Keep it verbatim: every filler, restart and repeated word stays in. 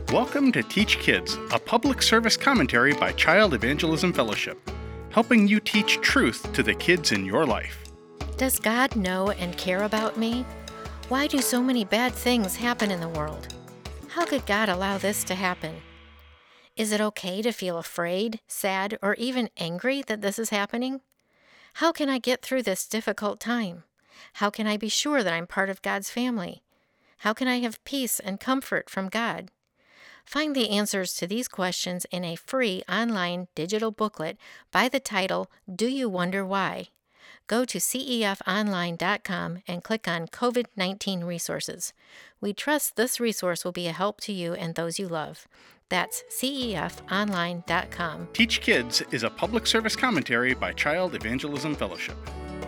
Welcome to Teach Kids, a public service commentary by Child Evangelism Fellowship, helping you teach truth to the kids in your life. Does God know and care about me? Why do so many bad things happen in the world? How could God allow this to happen? Is it okay to feel afraid, sad, or even angry that this is happening? How can I get through this difficult time? How can I be sure that I'm part of God's family? How can I have peace and comfort from God? Find the answers to these questions in a free online digital booklet by the title, Do You Wonder Why? Go to C E F online dot com and click on COVID nineteen resources. We trust this resource will be a help to you and those you love. That's C E F online dot com. Teach Kids is a public service commentary by Child Evangelism Fellowship.